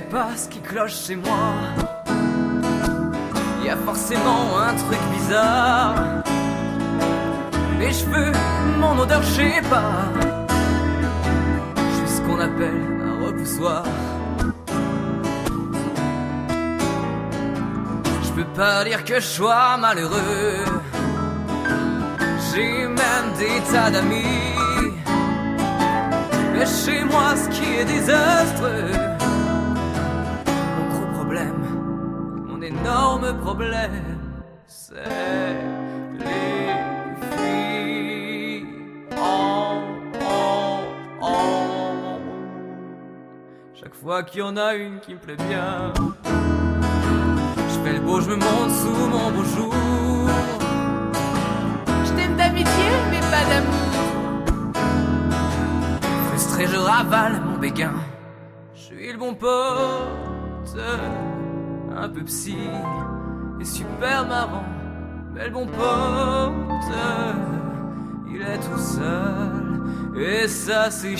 pas ce qui cloche chez moi. Y a forcément un truc bizarre. Mes cheveux, mon odeur, je sais pas. Je suis ce qu'on appelle un repoussoir. Je peux pas dire que je sois malheureux. J'ai même des tas d'amis. Mais chez moi, ce qui est désastreux, mon gros problème, mon énorme problème, c'est les filles. Oh, oh, oh. Chaque fois qu'il y en a une qui me plaît bien, je fais le beau, je me monte sous mon beau jour. Je t'aime d'amitié, mais pas d'amour. Frustré, je ravale mon béguin. Je suis le bon pote, un peu psy et super marrant. Mais le bon pote, il est tout seul et ça c'est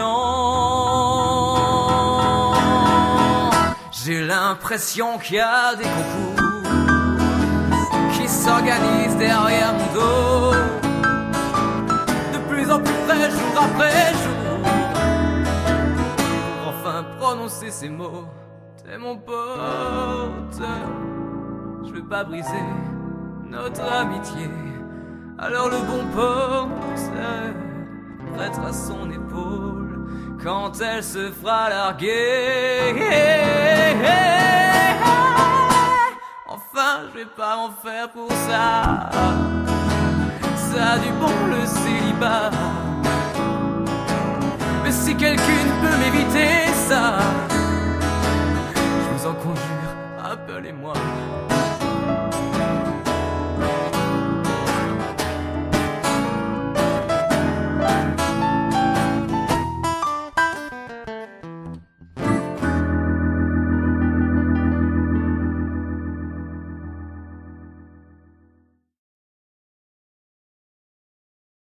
chiant. J'ai l'impression qu'il y a des concours qui s'organisent derrière mon dos, de plus en plus près, jour après jour, pour enfin prononcer ces mots. T'es mon pote, je veux pas briser notre amitié. Alors le bon pote prêtera son épaule quand elle se fera larguer. Enfin, je vais pas m'en faire pour ça. Ça a du bon le célibat. Mais si quelqu'un peut m'éviter ça, je vous en conjure, appelez-moi.